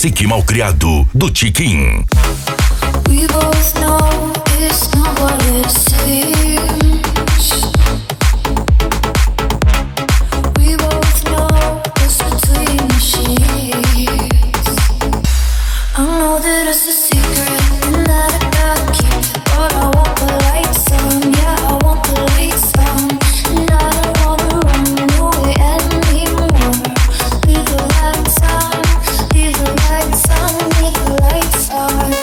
Cacique Malcriado, do Tiquim. We both know it's not what it seems. We both know what's between the sheets. I know that it's a secret and that I gotta keep, but I want the lights on, yeah, I want the lights on, and I don't wanna run away anymore. Leave the lights on, leave the lights on, leave the lights on.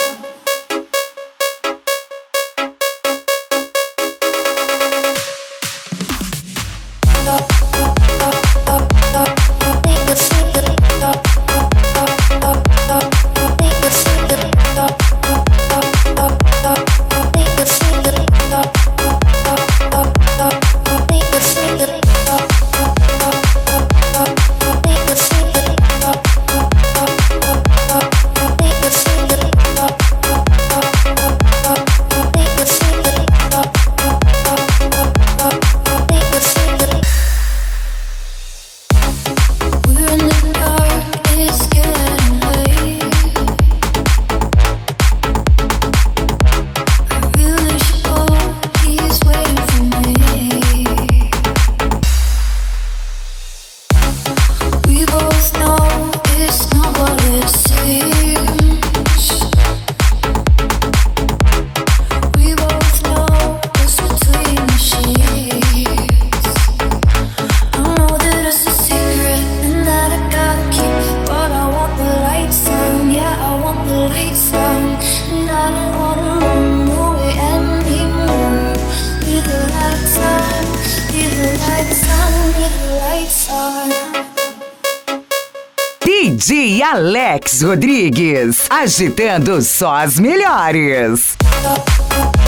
DJ Alex Rodrigues, agitando só as melhores.